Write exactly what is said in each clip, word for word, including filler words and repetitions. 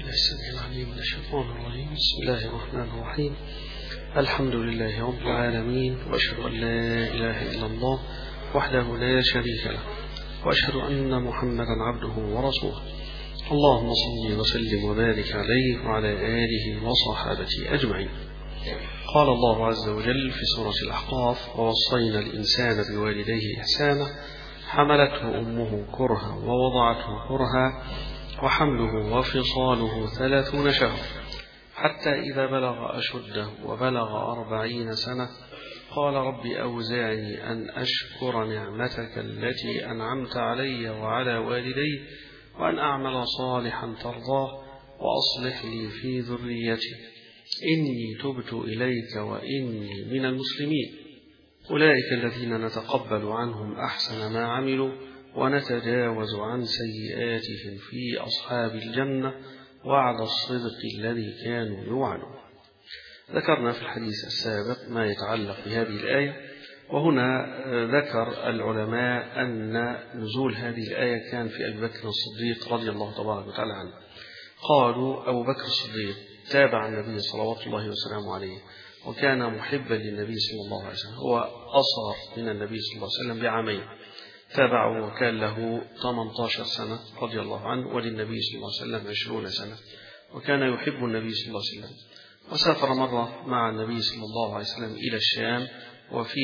بالله السميع العليم من الشيطان الرجيم. بسم الله الرحمن الرحيم. الحمد لله رب العالمين، وأشهد أن لا إله إلا الله وحده لا شريك له، وأشهد أن محمدا عبده ورسوله. اللهم صل وسلم وبارك عليه وعلى آله وصحابته أجمعين. قال الله عز وجل في سورة الأحقاف: ووصينا الإنسان بوالديه إحسانا حملته أمه كرها ووضعته كرها وحمله وفصاله ثلاثون شهرا حتى إذا بلغ أشده وبلغ أربعين سنة قال رب أوزعني أن أشكر نعمتك التي أنعمت علي وعلى والدي وأن أعمل صالحا ترضاه وأصلح لي في ذريتي إني تبت إليك وإني من المسلمين. أولئك الذين نتقبل عنهم أحسن ما عملوا ونتجاوز عن سيئاتهم في أصحاب الجنة وعد الصدق الذي كانوا يوعدون. ذكرنا في الحديث السابق ما يتعلق بهذه الآية، وهنا ذكر العلماء أن نزول هذه الآية كان في أبي بكر الصديق رضي الله تبارك وتعالى عنه. قالوا أبو بكر الصديق تابع النبي صلوات الله وسلامه عليه، وكان محبا للنبي صلى الله عليه وسلم، هو أصغر من النبي صلى الله عليه وسلم بعامين، تابعه وكان له ثمانية عشر سنة رضي الله عنه، وللنبي صلى الله عليه وسلم عشرين سنة، وكان يحب النبي صلى الله عليه وسلم. وسافر مرة مع النبي صلى الله عليه وسلم إلى الشام، وفي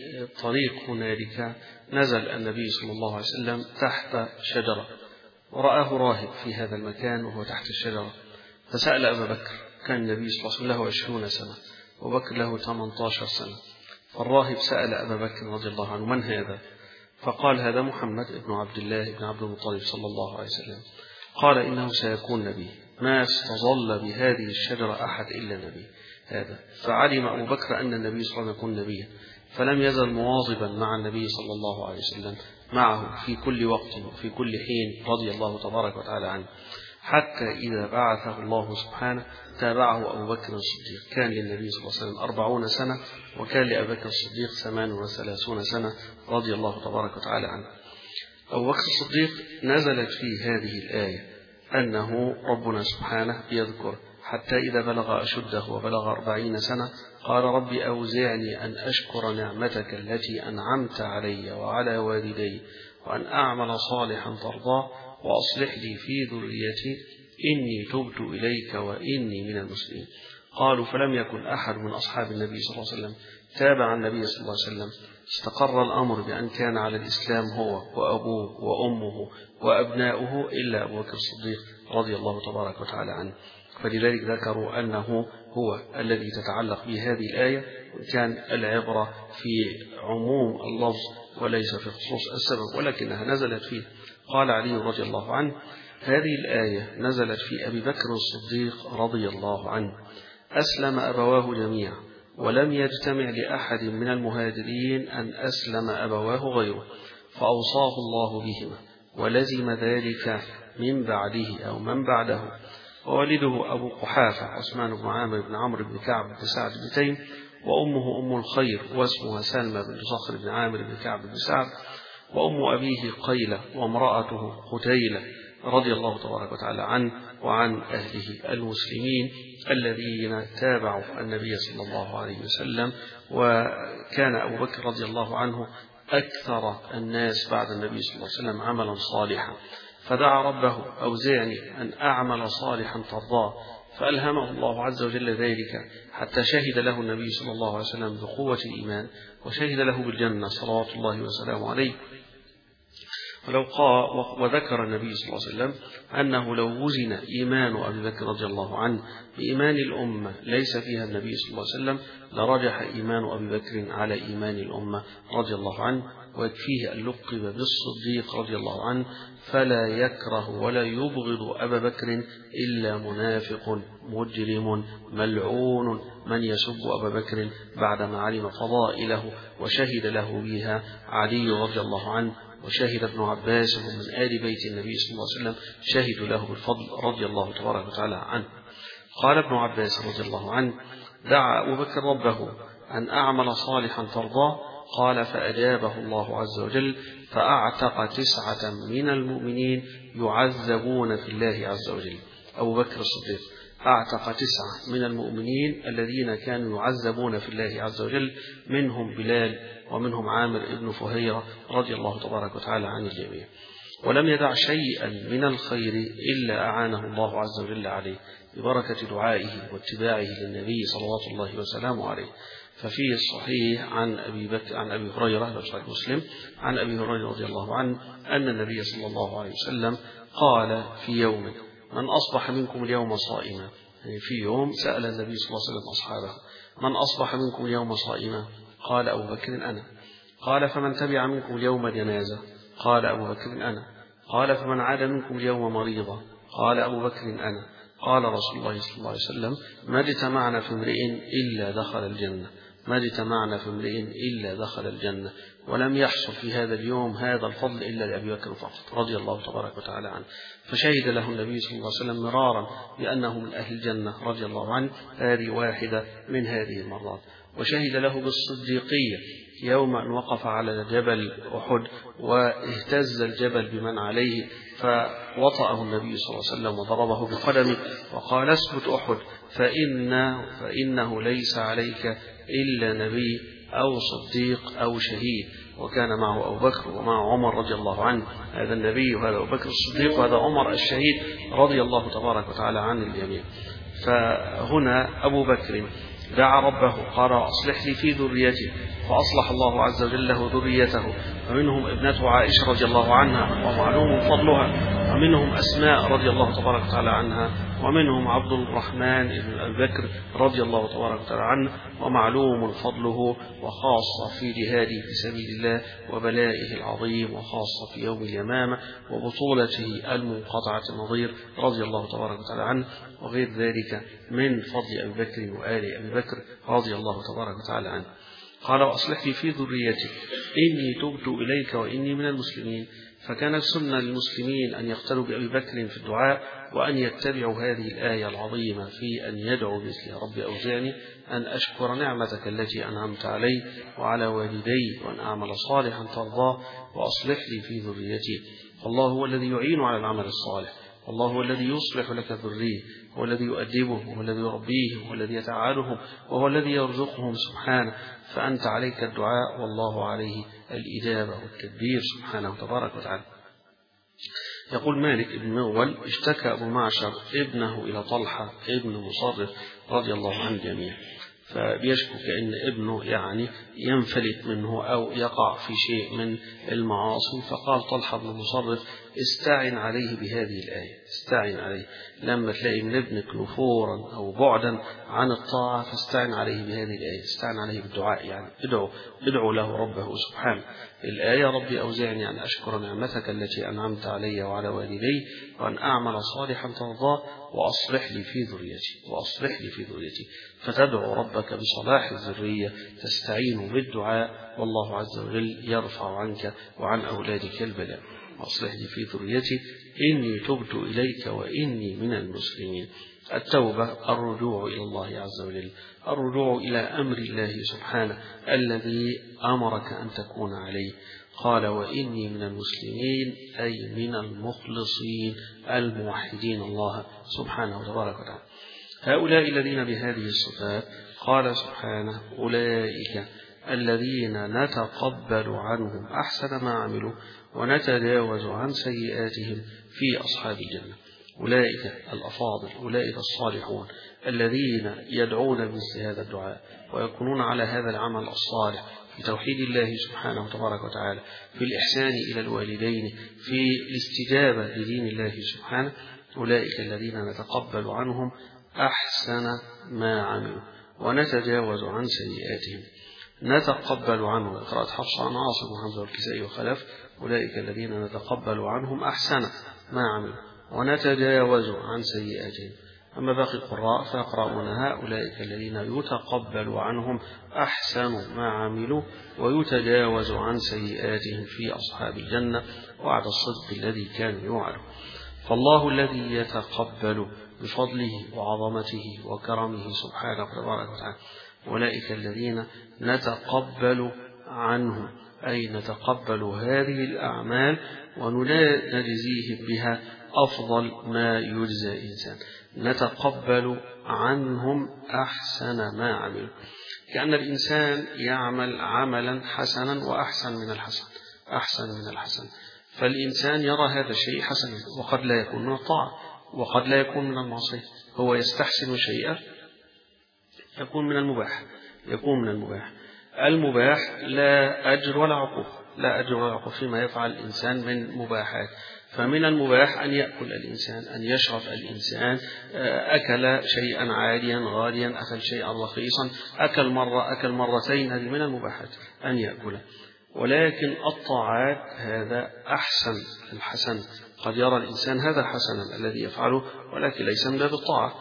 طريق هنالك نزل النبي صلى الله عليه وسلم تحت شجرة، ورآه راهب في هذا المكان وهو تحت الشجرة، فسأل أبا بكر. كان النبي صلى الله عليه وسلم له عشرين سنة وبكر له ثمانية عشر سنة، فالراهب سأل أبا بكر رضي الله عنه: من هذا؟ فقال: هذا محمد بن عبد الله بن عبد المطلب صلى الله عليه وسلم. قال: إنه سيكون نبي، ما استظل بهذه الشجرة أحد إلا نبي هذا. فعلم أبو بكر أن النبي صلى الله عليه وسلم يكون نبيا، فلم يزل مواظبا مع النبي صلى الله عليه وسلم معه في كل وقت وفي كل حين رضي الله تبارك وتعالى عنه، حتى إذا بعثه الله سبحانه تابعه أبو بكر الصديق. كان للنبي صلى الله عليه وسلم أربعون سنة، وكان لأبي بكر الصديق ثمان وثلاثون سنة رضي الله تبارك وتعالى عنه. أبو بكر الصديق نزلت فيه هذه الآية أنه ربنا سبحانه يذكر: حتى إذا بلغ أشده وبلغ أربعين سنة قال رب أوزعني أن أشكر نعمتك التي أنعمت علي وعلى والدي وأن أعمل صالحا ترضاه وأصلح لي في ذريتي إني تبت إليك وإني من المسلمين. قالوا: فلم يكن أحد من أصحاب النبي صلى الله عليه وسلم تابع النبي صلى الله عليه وسلم استقر الأمر بأن كان على الإسلام هو وأبوه وأمه وأبناؤه إلا أبو بكر الصديق رضي الله تبارك وتعالى عنه. فلذلك ذكروا أنه هو الذي تتعلق بهذه الآية، وكان العبرة في عموم اللفظ وليس في خصوص السبب، ولكنها نزلت فيه. قال علي رضي الله عنه: هذه الآية نزلت في أبي بكر الصديق رضي الله عنه، أسلم أبواه جميعا ولم يجتمع لأحد من المهاجرين أن أسلم أبواه غيره، فأوصاه الله بهما ولزم ذلك من بعده أو من بعده. ووالده أبو قحافة عثمان بن عامر بن عمرو بن كعب بن سعد بن تيم، وأمه أم الخير واسمها سلمى بن صخر بن عامر بن كعب بن سعد، وأم أبيه قيلة وامرأته قتيلة رضي الله تبارك وتعالى عنه وعن أهله المسلمين الذين تابعوا النبي صلى الله عليه وسلم. وكان أبو بكر رضي الله عنه أكثر الناس بعد النبي صلى الله عليه وسلم عملا صالحا، فدعا ربه: أوزعني أن أعمل صالحا ترضاه، فألهمه الله عز وجل ذلك حتى شهد له النبي صلى الله عليه وسلم بقوة الإيمان، وشهد له بالجنة صلوات الله وسلامه عليه. ولو قال وذكر النبي صلى الله عليه وسلم أنه لو وزن إيمان أبي بكر رضي الله عنه بإيمان الأمة ليس فيها النبي صلى الله عليه وسلم لرجح إيمان أبي بكر على إيمان الأمة رضي الله عنه، ويكفيه أن لقب بالصديق رضي الله عنه، فلا يكره ولا يبغض أبا بكر إلا منافق مجرم ملعون من يسب أبا بكر بعدما علم فضائله وشهد له بها علي رضي الله عنه، وشهد ابن عباس من آل بيت النبي صلى الله عليه وسلم شهدوا له بالفضل رضي الله تبارك وتعالى عنه. قال ابن عباس رضي الله عنه: دعا أبو بكر ربه أن أعمل صالحا ترضاه، قال: فأجابه الله عز وجل فأعتق تسعة من المؤمنين يعذبون في الله عز وجل، أبو بكر الصديق أعتق تسعة من المؤمنين الذين كانوا يعذبون في الله عز وجل، منهم بلال ومنهم عامر بن فهيرة رضي الله تبارك وتعالى عن الجميع، ولم يدع شيئا من الخير إلا أعانه الله عز وجل عليه ببركة دعائه واتباعه للنبي صلوات الله وسلامه عليه. ففي الصحيح عن أبي بكر عن أبي هريرة صحيح مسلم عن أبي هريرة رضي الله عنه أن النبي صلى الله عليه وسلم قال في يوم: من أصبح منكم اليوم صائما. يعني في يوم سأل النبي صلى الله عليه وسلم أصحابه: من أصبح منكم اليوم صائما؟ قال أبو بكر: أنا. قال: فمن تبع منكم اليوم جنازة؟ قال أبو بكر: أنا. قال: فمن عاد منكم اليوم مريضا؟ قال أبو بكر: أنا. قال رسول الله صلى الله عليه وسلم: ما اجتمعنا في امرئ إلا دخل الجنة، ما اجتمعنا في امرئ إلا دخل الجنة. ولم يحصل في هذا اليوم هذا الفضل إلا لأبي بكر فقط رضي الله تبارك وتعالى عنه، فشهد له النبي صلى الله عليه وسلم مرارا بأنه من أهل الجنة رضي الله عنه. هذه واحدة من هذه المرات. وشهد له بالصديقية يوم أن وقف على جبل أحد واهتز الجبل بمن عليه، فوطأه النبي صلى الله عليه وسلم وضربه بقدمه وقال: اثبت أحد فإن فإنه ليس عليك إلا نبي أو صديق أو شهيد. وكان معه أبو بكر ومع عمر رضي الله عنه، هذا النبي وهذا أبو بكر الصديق وهذا عمر الشهيد رضي الله تبارك وتعالى عن الجميع. فهنا أبو بكر دعا ربه قال: أصلح لي في ذريتي، فأصلح الله عز وجل له ذريته، فمنهم ابنته عائشة رضي الله عنها ومعلوم فضلها، ومنهم أسماء رضي الله تبارك وتعالى عنها، ومنهم عبد الرحمن بن أبي بكر رضي الله تبارك وتعالى عنه ومعلوم فضله، وخاصة في جهاده في سبيل الله وبلائه العظيم، وخاصة في يوم اليمامة وبطولته المنقطعة النظير رضي الله تبارك وتعالى عنه، وغير ذلك من فضل أبي بكر وآل أبي بكر رضي الله تبارك وتعالى عنه. قال: وأصلح لي في ذريتي إني تبت إليك وإني من المسلمين. فكانت سنة للمسلمين أن يقتدوا بأبي بكر في الدعاء، وأن يتبعوا هذه الآية العظيمة في أن يدعوا مثل: رب أوزعني أن أشكر نعمتك التي أنعمت علي وعلى والدي وأن أعمل صالحا ترضاه وأصلح لي في ذريتي. فالله هو الذي يعين على العمل الصالح، والله هو الذي يصلح لك الذرية، هو الذي يؤدبهم، وهو الذي يربيهم، وهو الذي يتعالهم، وهو الذي يرزقهم سبحانه. فأنت عليك الدعاء والله عليه الإجابة والتدبير سبحانه تبارك وتعالى. يقول مالك بن مغول: اشتكى أبو معشر ابنه إلى طلحة ابن مصرف رضي الله عن الجميع، فبيشكو كأن ابنه يعني ينفلت منه أو يقع في شيء من المعاصي، فقال طلحة بن مصرف: استعن عليه بهذه الآية، استعن عليه لما تلاقي من ابنك نفورا أو بعدا عن الطاعة فاستعن عليه بهذه الآية، استعن عليه بالدعاء، يعني ادعو, ادعو له ربه سبحانه. الآية: ربي أوزعني أن أشكر نعمتك التي أنعمت علي وعلى والدي وأن أعمل صالحا ترضاه وأصلح لي في ذريتي وأصلح لي في ذريتي. فتدعو ربك بصلاح الذرية، تستعين بالدعاء، والله عز وجل يرفع عنك وعن أولادك البلاء. وأصلح لي في ذريتي إني تبت إليك وإني من المسلمين. التوبة الرجوع إلى الله عز وجل، الرجوع إلى أمر الله سبحانه الذي أمرك أن تكون عليه. قال: وإني من المسلمين، أي من المخلصين الموحدين الله سبحانه تبارك وتعالى. هؤلاء الذين بهذه الصفات قال سبحانه: أولئك الذين نتقبل عنهم أحسن ما عملوا ونتجاوز عن سيئاتهم في أصحاب الجنة. أولئك الأفاضل، أولئك الصالحون الذين يدعون بمثل هذا الدعاء ويكونون على هذا العمل الصالح في توحيد الله سبحانه تبارك وتعالى، في الإحسان إلى الوالدين، في الاستجابة لدين الله سبحانه. أولئك الذين نتقبل عنهم أحسن ما عملوا ونتجاوز عن سيئاتهم. نتقبل عنه قراءة حفص عن عاصم وحمزة والكسائي وخلف: أولئك الذين نتقبل عنهم أحسن ما عملوا ونتجاوز عن سيئاتهم. أما باقي القراء فيقرؤونها: أولئك الذين يتقبل عنهم أحسن ما عملوا ويتجاوز عن سيئاتهم في أصحاب الجنة وعد الصدق الذي كان يوعد. فالله الذي يتقبل بفضله وعظمته وكرمه سبحانه تبارك وتعالى. أولئك الذين نتقبل عنهم، أي نتقبل هذه الأعمال ونجزيهم بها أفضل ما يجزى إنسان، نتقبل عنهم أحسن ما عملوا، كأن الإنسان يعمل عملا حسنا وأحسن من الحسن، أحسن من الحسن، فالإنسان يرى هذا الشيء حسنا، وقد لا يكون من الطاعة وقد لا يكون من المعصية، هو يستحسن شيئا يكون من المباح، يكون من المباح المباح لا أجر ولا عقوبة، لا أجر ولا عقوبة فيما يفعل الإنسان من مباحات. فمن المباح أن يأكل الإنسان، أن يشرب الإنسان، أكل شيئا عاليا غاليا، أكل شيئا رخيصا، أكل مرة أكل مرتين، هذه من المباحات أن يأكل. ولكن الطاعات هذا أحسن الحسن، قد يرى الإنسان هذا حسنا الذي يفعله ولكن ليس من باب الطاعة،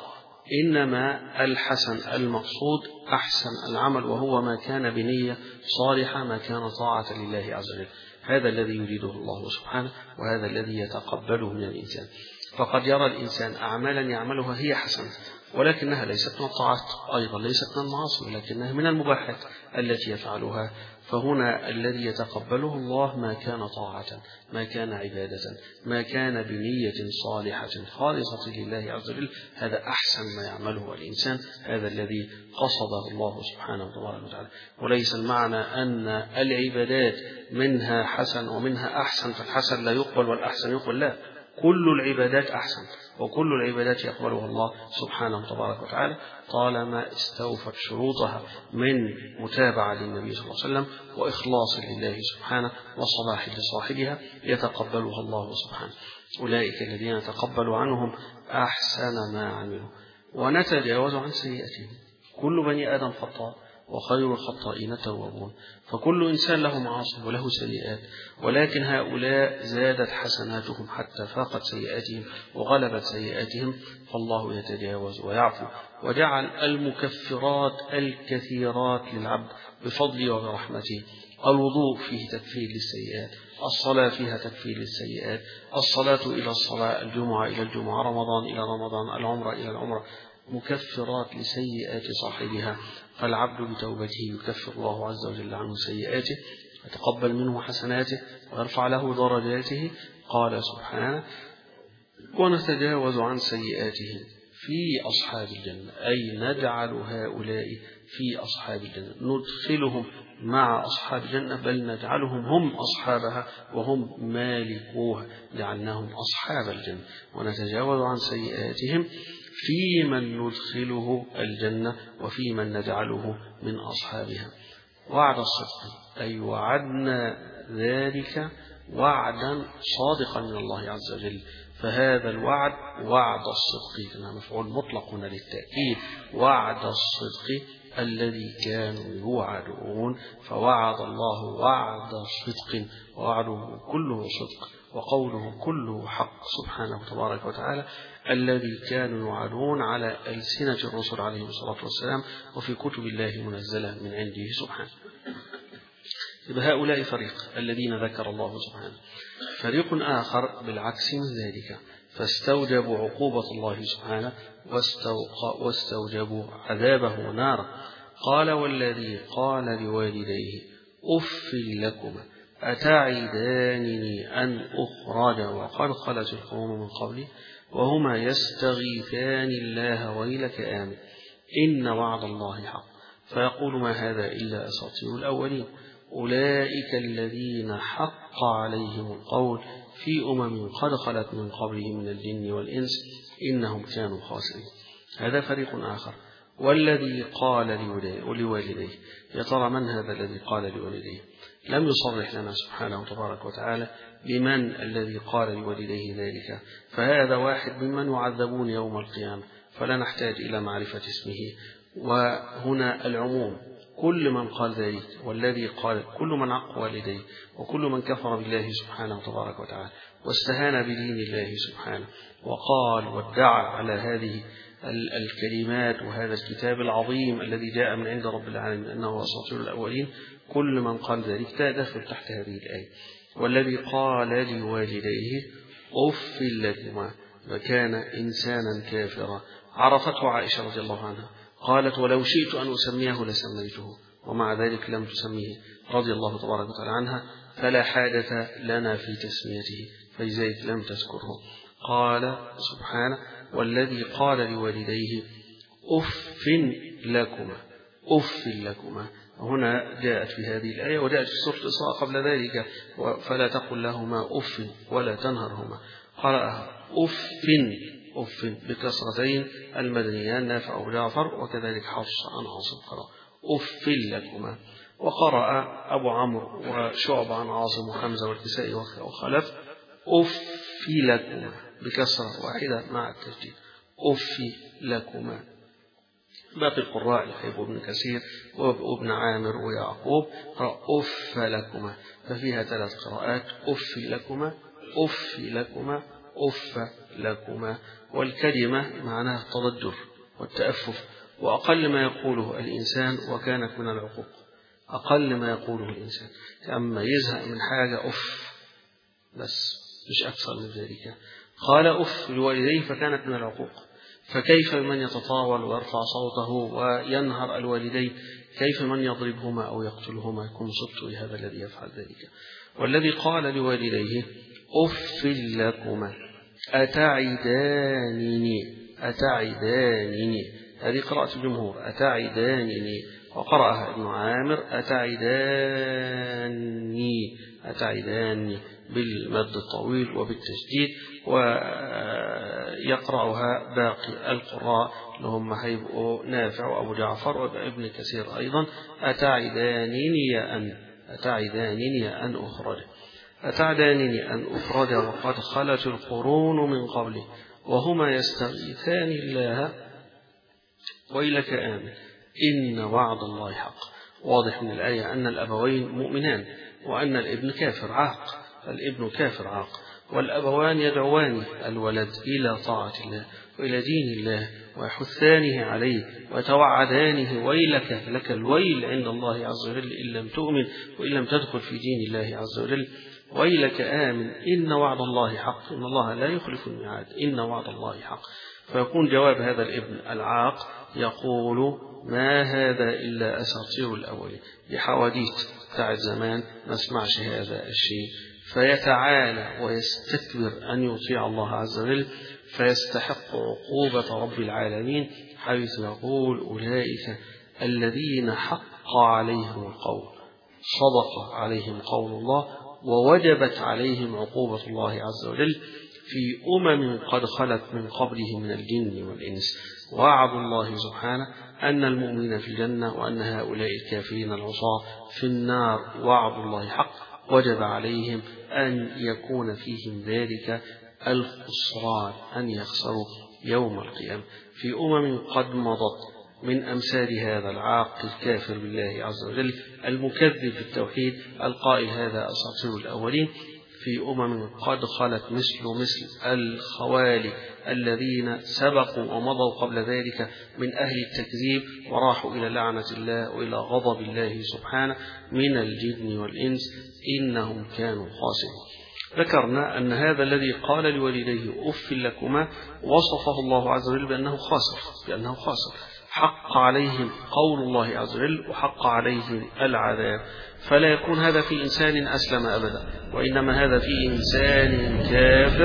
إنما الحسن المقصود أحسن العمل، وهو ما كان بنية صالحة، ما كان طاعة لله عز وجل، هذا الذي يريده الله سبحانه، وهذا الذي يتقبله من الإنسان. فقد يرى الإنسان أعمالا يعملها هي حسنة ولكنها ليست من الطاعات، أيضا ليست من المعاصي، ولكنها من المباحات التي يفعلها. فهنا الذي يتقبله الله ما كان طاعة، ما كان عبادة، ما كان بنية صالحة خالصة لله عز وجل، هذا أحسن ما يعمله الإنسان، هذا الذي قصده الله سبحانه وتعالى. وليس المعنى أن العبادات منها حسن ومنها أحسن فالحسن لا يقبل والأحسن يقبل، لا، كل العبادات أحسن وكل العبادات يقبلها الله سبحانه تبارك وتعالى طالما استوفت شروطها من متابعة للنبي صلى الله عليه وسلم وإخلاص لله سبحانه وصلاح لصاحبها، يتقبلها الله سبحانه. أولئك الذين نتقبل عنهم أحسن ما عملوا ونتجاوز عن سيئاتهم. كل بني آدم خطاء وخير الخطائين التوابون، فكل إنسان له معاصي وله سيئات، ولكن هؤلاء زادت حسناتهم حتى فاقت سيئاتهم وغلبت سيئاتهم، فالله يتجاوز ويعفو، وجعل المكفرات الكثيرات للعبد بفضله وبرحمته. الوضوء فيه تكفير للسيئات، الصلاة فيها تكفير للسيئات، الصلاة إلى الصلاة، الجمعة إلى الجمعة، رمضان إلى رمضان، العمرة إلى العمرة، مكفرات لسيئات صاحبها. فالعبد بتوبته يكفر الله عز وجل عنه سيئاته ويتقبل منه حسناته ويرفع له درجاته. قال سبحانه: ونتجاوز عن سيئاتهم في أصحاب الجنة، أي نجعل هؤلاء في أصحاب الجنة، ندخلهم مع أصحاب الجنة، بل نجعلهم هم أصحابها وهم مالكوها، جعلناهم أصحاب الجنة. ونتجاوز عن سيئاتهم في من ندخله الجنة وفي من نجعله من أصحابها. وعد الصدق، أي وعدنا ذلك وعدا صادقا من الله عز وجل، فهذا الوعد وعد الصدق، كما مفعول مطلق هنا للتأكيد، وعد الصدق الذي كانوا يوعدون، فوعد الله وعد صدق، ووعده كله صدق وقوله كله حق سبحانه تبارك وتعالى، الذي كانوا يوعدون على ألسنة الرسل عليه الصلاة والسلام وفي كتب الله منزلة من عنده سبحانه. هؤلاء فريق الذين ذكر الله سبحانه. فريق آخر بالعكس من ذلك، فاستوجبوا عقوبة الله سبحانه واستوجبوا عذابه نارا. قال: والذي قال لوالديه أف لكما أتعدانني أن أخرج وقد خلت القوم من قبلي وهما يستغيثان الله ويلك آمن إن وعد الله حق فيقول ما هذا إلا أساطير الأولين أولئك الذين حق عليهم القول في أمم قد خلت من قبلهم من الجن والإنس إنهم كانوا خاسرين. هذا فريق آخر. والذي قال لوالديه، يا ترى من هذا الذي قال لوالديه؟ لم يصرح لنا سبحانه تبارك وتعالى بمن الذي قال لوالديه ذلك، فهذا واحد ممن يعذبون يوم القيامة، فلا نحتاج إلى معرفة اسمه. وهنا العموم، كل من قال ذلك والذي قال، كل من عق والديه وكل من كفر بالله سبحانه تبارك وتعالى واستهان بدين الله سبحانه وقال وادعى على هذه الكلمات وهذا الكتاب العظيم الذي جاء من عند رب العالمين أنه أساطير الأولين، كل من قال ذلك تدخل تحت هذه الآية. والذي قال لوالديه أف لكما، وكان إنسانا كافرا. عرفته عائشة رضي الله عنها، قالت: ولو شئت أن أسميه لسميته، ومع ذلك لم تسميه رضي الله تبارك وتعالى عنها، فلا حاجة لنا في تسميته، فلذلك لم تذكره. قال سبحانه والذي قال لوالديه أف لكما أف لكما. هنا جاءت في هذه الآية وجاءت في سورة الإسراء قبل ذلك فلا تقل لهما أف ولا تنهرهما. قرأها أف أف بكسرتين المدنيان نافع أبو جعفر وكذلك حفص عن عاصم قرأ أف لكما. وقرأ أبو عمرو وشعب عن عاصم وحمزة والكسائي وخلف أف لكما بكسرة واحدة مع التشديد أف لكما. باقي القراء يحيب ابن كثير وابن عامر ويعقوب قرأ أف لكما. ففيها ثلاث قراءات أف لكما أف لكما أف لكما. والكلمة معناها التضجر والتأفف وأقل ما يقوله الإنسان وكانت من العقوق. أقل ما يقوله الإنسان أما يزهق من حاجة أف بس مش أكثر من ذلك. قال أف لوالديه فكانت من العقوق. فكيف من يتطاول ويرفع صوته وينهر الوالدين؟ كيف من يضربهما أو يقتلهما؟ يكون صدت هذا الذي يفعل ذلك. والذي قال لوالديه أف لكما أتعدانني أتعدانني هذه قراءة الجمهور أتعدانني. وقرأها ابن عامر أتعداني أتعداني بالمد الطويل وبالتشديد. ويقرأها باقي القراء لهم هيبقوا نافع وأبو جعفر وابن كثير أيضا أتعدانني أن أتعدانني أن أخرج أتعدانني أن أخرج وقد خلت القرون من قبلي وهما يستغيثان الله ويلك آمن إن وعد الله حق. واضح من الآية أن الأبوين مؤمنان وأن الابن كافر عاق. الابن كافر عاق والأبوان يدعوان الولد إلى طاعة الله وإلى دين الله ويحثانه عليه ويتوعدانه ويلك لك الويل عند الله عز وجل إن لم تؤمن وإن لم تدخل في دين الله عز وجل. ويلك آمن إن وعد الله حق إن الله لا يخلف الميعاد إن وعد الله حق. فيكون جواب هذا الابن العاق يقول ما هذا إلا أساطير الأولين بحواديت بتاعت زمان ما اسمعش هذا الشيء. فيتعالى ويستكبر أن يطيع الله عز وجل فيستحق عقوبة رب العالمين حيث يقول أولئك الذين حق عليهم القول صدق عليهم قول الله ووجبت عليهم عقوبة الله عز وجل في أمم قد خلت من قبلهم من الجن والإنس. وعد الله سبحانه أن المؤمنين في الجنة وأن هؤلاء الكافرين العصاة في النار. وعد الله حق وجب عليهم أن يكون فيهم ذلك الخسران أن يخسروا يوم القيامة في أمم قد مضت من أمثال هذا العاق الكافر بالله عز وجل المكذب بالتوحيد القائل هذا أساطير الأولين. في أمم قد خلت مثل مثل الخوالي الذين سبقوا ومضوا قبل ذلك من أهل التكذيب وراحوا إلى لعنة الله وإلى غضب الله سبحانه من الجن والإنس إنهم كانوا خاسرين. ذكرنا أن هذا الذي قال لوالديه أف لكما وصفه الله عز وجل بأنه خاسر بأنه خاسر حق عليهم قول الله عز وجل وحق عليهم العذاب. فلا يكون هذا في إنسان أسلم أبدا وإنما هذا في إنسان كافر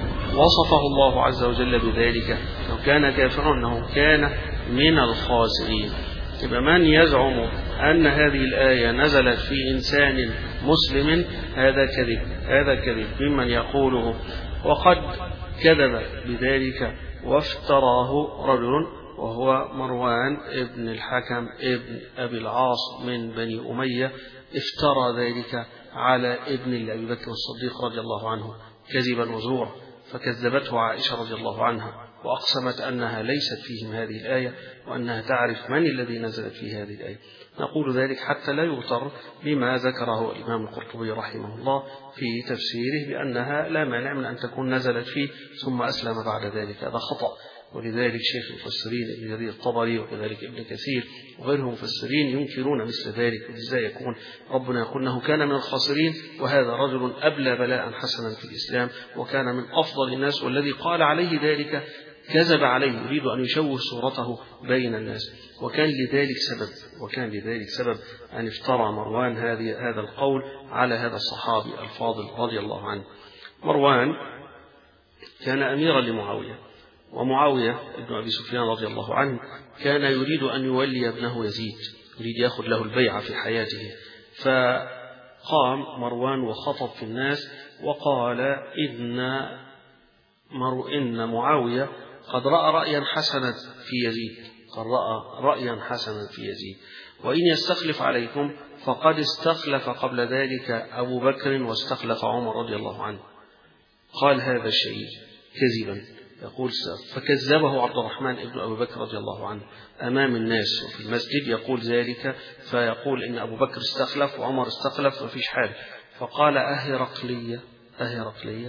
وصفه الله عز وجل بذلك. لو كان كافرا أنه كان من الخاسرين. يبقى من يزعم أن هذه الآية نزلت في إنسان مسلم هذا كذب هذا كذب ممن يقوله. وقد كذب بذلك وافتراه رجل وهو مروان ابن الحكم ابن أبي العاص من بني أمية. افترى ذلك على ابن أبي بكر الصديق رضي الله عنه كذبا وزورا فكذبته عائشة رضي الله عنها وأقسمت أنها ليست فيهم هذه الآية وأنها تعرف من الذي نزلت في هذه الآية. نقول ذلك حتى لا يغتر بما ذكره الإمام القرطبي رحمه الله في تفسيره بأنها لا مانع من أن تكون نزلت فيه ثم أسلم بعد ذلك. هذا خطأ. ولذلك شيخ المفسرين ابن جرير الطبري وكذلك ابن كثير وغيرهم مفسرين ينكرون مثل ذلك. وإزاي يكون ربنا يقول أنه كان من الخاسرين وهذا رجل أبلى بلاء حسنا في الإسلام وكان من أفضل الناس والذي قال عليه ذلك كذب عليه يريد أن يشوه صورته بين الناس. وكان لذلك سبب وكان لذلك سبب أن افترى مروان هذه هذا القول على هذا الصحابي الفاضل رضي الله عنه. مروان كان أميرا لمعاوية، ومعاوية ابن أبي سفيان رضي الله عنه كان يريد أن يولي ابنه يزيد، يريد يأخذ له البيعة في حياته. فقام مروان وخطب في الناس وقال إن, مرو إن معاوية قد رأى رأيا حسنا في يزيد، قد رأى رأيا حسنا في يزيد، وإن يستخلف عليكم فقد استخلف قبل ذلك أبو بكر واستخلف عمر رضي الله عنه. قال هذا الشيء كذبا، يقول فكذبه عبد الرحمن ابن أبي بكر رضي الله عنه أمام الناس وفي المسجد، يقول ذلك فيقول إن أبو بكر استخلف وعمر استخلف وفيش حاجة. فقال أهرقلية أهرقلية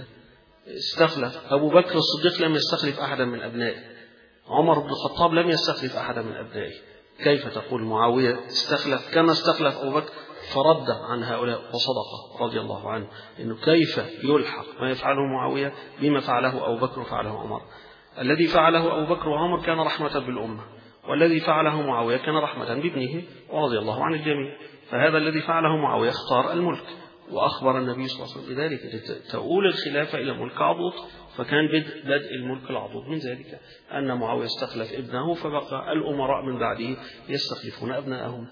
استخلف أبو بكر الصديق لم يستخلف أحدا من أبنائه، عمر بن الخطاب لم يستخلف أحدا من أبنائه، كيف تقول معاوية استخلف كما استخلف أبو بكر؟ فرد عن هؤلاء وصدق رضي الله عنه، إنه كيف يلحق ما يفعله معاوية بما فعله أبو بكر وفعله عمر. الذي فعله أبو بكر وعمر كان رحمة بالأمة، والذي فعله معاوية كان رحمة بابنه ورضي الله عن الجميع. فهذا الذي فعله معاوية اختار الملك، وأخبر النبي صلى الله عليه وسلم بذلك تؤول الخلافة إلى ملك عضوض، فكان بدء, بدء الملك العضوض من ذلك أن معاوية استخلف ابنه، فبقى الأمراء من بعده يستخلفون أبنائهم.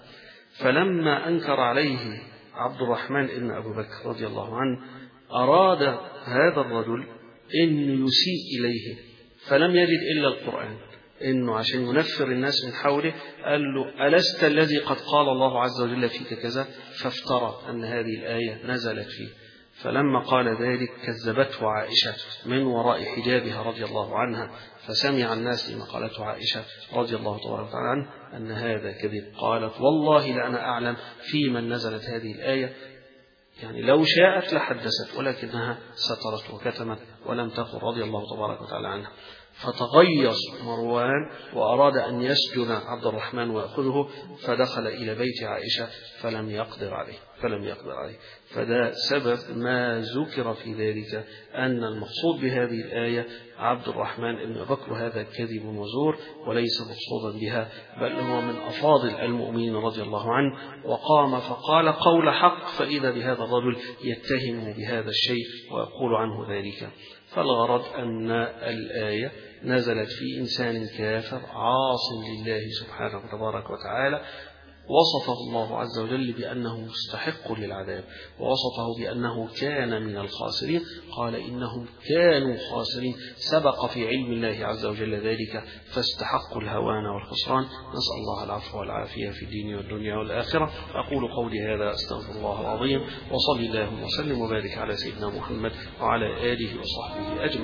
فلما أنكر عليه عبد الرحمن ابن أبي بكر رضي الله عنه أراد هذا الرجل أن يسيء إليه، فلم يجد إلا القرآن، إنه عشان ينفر الناس من حوله قال له ألست الذي قد قال الله عز وجل فيك كذا، فافترى أن هذه الآية نزلت فيه. فلما قال ذلك كذبته عائشة من وراء حجابها رضي الله عنها، فسمع الناس لما قالته عائشة رضي الله تعالى عنها أن هذا كذب. قالت والله لأنا أعلم في من نزلت هذه الآية، يعني لو شاءت لحدثت ولكنها سترت وكتمت ولم تقل رضي الله تبارك وتعالى عنها. فتغيظ مروان وأراد أن يسجن عبد الرحمن ويأخذه، فدخل إلى بيت عائشة فلم يقدر عليه فلم يقدر عليه فده سبب ما ذكر في ذلك أن المقصود بهذه الآية عبد الرحمن بن بكر هذا كذب وزور، وليس مقصودا بها، بل هو من أفاضل المؤمنين رضي الله عنه، وقام فقال قول حق، فإذا بهذا الرجل يتهمه بهذا الشيء ويقول عنه ذلك. فالغرض أن الآية نزلت في إنسان كافر عاص لله سبحانه وتبارك وتعالى، وصفه الله عز وجل بأنه مستحق للعذاب، ووصفه بأنه كان من الخاسرين. قال إنهم كانوا خاسرين، سبق في علم الله عز وجل ذلك فاستحقوا الهوان والخسران. نسأل الله العفو والعافية في الدين والدنيا والآخرة. أقول قولي هذا أستغفر الله العظيم، وصلي اللهم وسلم وبارك على سيدنا محمد وعلى آله وصحبه أجمعين.